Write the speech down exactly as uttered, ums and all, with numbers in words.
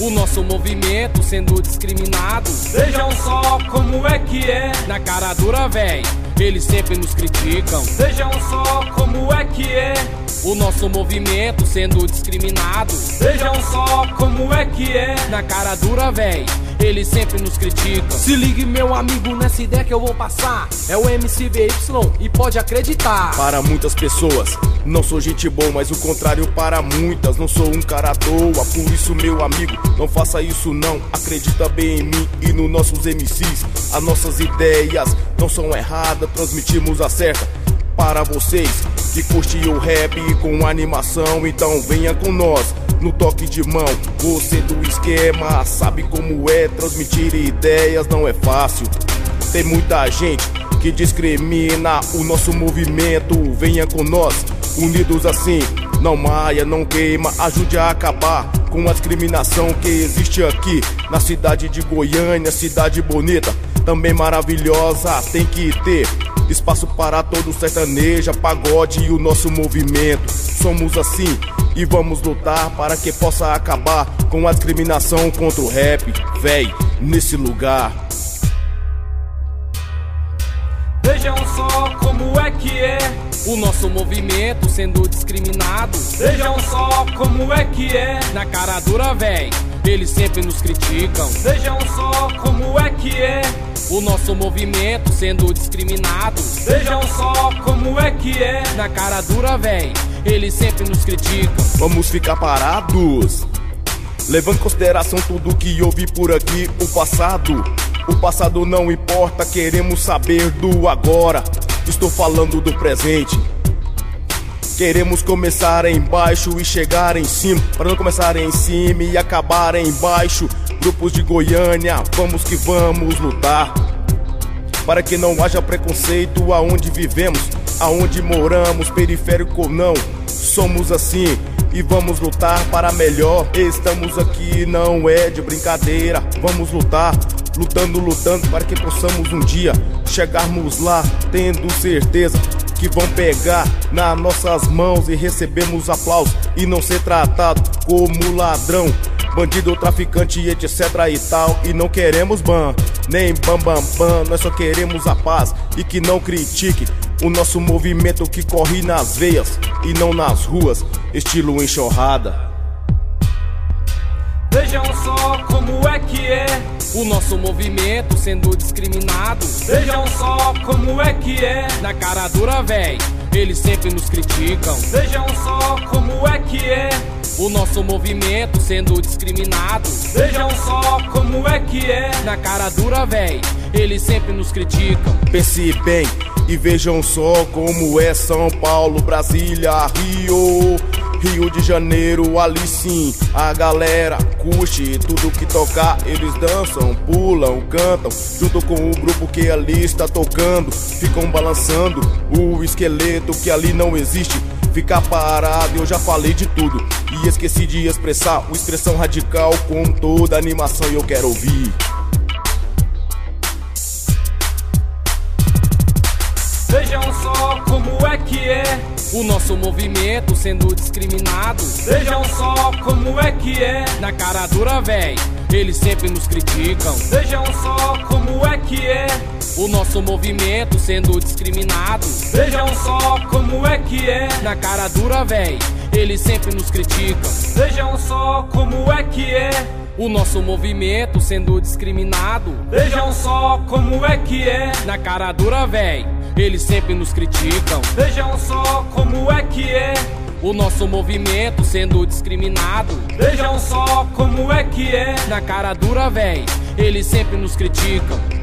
o nosso movimento sendo discriminado. Vejam só como é que é. Na cara dura, véi, eles sempre nos criticam. Vejam só como é que é. O nosso movimento sendo discriminado. Vejam só como é que é. Na cara dura, véi, eles sempre nos criticam. Se ligue, meu amigo, nessa ideia que eu vou passar. É o M C B Y e pode acreditar. Para muitas pessoas, não sou gente boa, mas o contrário para muitas. Não sou um cara à toa, por isso, meu amigo, não faça isso não. Acredita bem em mim e nos nossos M Cs. As nossas ideias não são erradas, transmitimos a certa. Para vocês que curtem o rap com animação, então venha com nós no toque de mão. Você do esquema sabe como é, transmitir ideias não é fácil. Tem muita gente que discrimina o nosso movimento. Venha com nós, unidos assim, não maia, não queima. Ajude a acabar com a discriminação que existe aqui na cidade de Goiânia. Cidade bonita, também maravilhosa, tem que ter espaço para todo sertaneja, pagode e o nosso movimento. Somos assim e vamos lutar para que possa acabar com a discriminação contra o rap, véi, nesse lugar. Vejam só como é que é. O nosso movimento sendo discriminado. Vejam só como é que é. Na cara dura, véi, eles sempre nos criticam. Vejam só como é que é. O nosso movimento sendo discriminado. Vejam só como é que é. Na cara dura, véi, eles sempre nos criticam. Vamos ficar parados, levando em consideração tudo que houve por aqui, o passado. O passado não importa, queremos saber do agora. Estou falando do presente. Queremos começar embaixo e chegar em cima, para não começar em cima e acabar embaixo. Grupos de Goiânia, vamos que vamos lutar para que não haja preconceito aonde vivemos, aonde moramos, periférico ou não. Somos assim e vamos lutar para melhor. Estamos aqui, não é de brincadeira. Vamos lutar, lutando, lutando para que possamos um dia chegarmos lá, tendo certeza que vão pegar nas nossas mãos e recebemos aplausos e não ser tratado como ladrão, bandido, traficante, etc e tal. E não queremos ban, nem bam bam bam, nós só queremos a paz e que não critique o nosso movimento que corre nas veias e não nas ruas, estilo enxurrada. Vejam só como é que é. O nosso movimento sendo discriminado. Vejam só como é que é. Na cara dura, véi, eles sempre nos criticam. Vejam só como é que é. O nosso movimento sendo discriminado. Vejam só como é que é. Na cara dura, véi, eles sempre nos criticam. Pense bem e vejam só como é São Paulo, Brasília, Rio, Rio de Janeiro. Ali sim a galera curte tudo que tocar. Eles dançam, pulam, cantam junto com o grupo que ali está tocando. Ficam balançando o esqueleto que ali não existe. Ficar parado, eu já falei de tudo e esqueci de expressar uma expressão radical com toda a animação e eu quero ouvir. Vejam só como é que é. O nosso movimento sendo discriminado. Vejam só como é que é. Na cara dura, véi, eles sempre nos criticam. Vejam só como é que é. O nosso movimento sendo discriminado. Vejam só como é que é. Na cara dura, véi, eles sempre nos criticam. Vejam só como é que é. O nosso movimento sendo discriminado. Vejam só como é que é. Na cara dura, véi, eles sempre nos criticam. Vejam só como é que é. O nosso movimento sendo discriminado. Vejam só como é que é. Na cara dura, véi, eles sempre nos criticam.